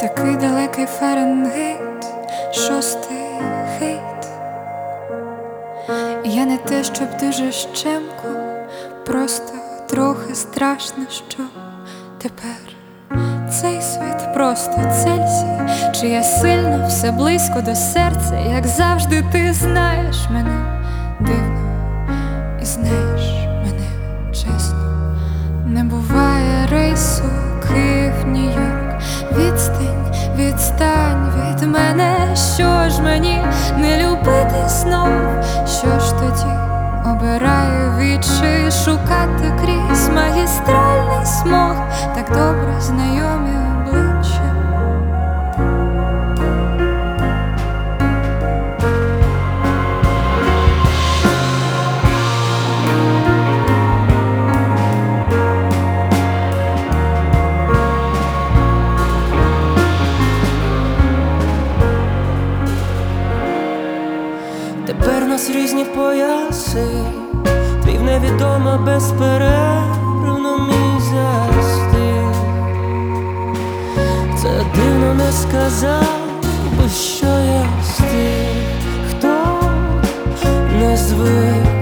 Такий далекий Фаренгейт, 6-й хейт. Я не те, щоб дуже щемко, просто трохи страшно, що тепер цей світ просто Цельсій, чи я сильно, все близько до серця, як завжди ти знаєш мене дивно і знаєш мене чесно. Не буває рейсу Київ-Нью-Йорк, відстань від мене. Що ж мені не любити знов? Що ж тоді обираю відчай шукати крізь магістральний смог так добре знайомі обличчя? Тепер нас різні пояси, твій в невідомо безперервно мій застиг. Це дивно не сказав, бо що я з тих, хто не звик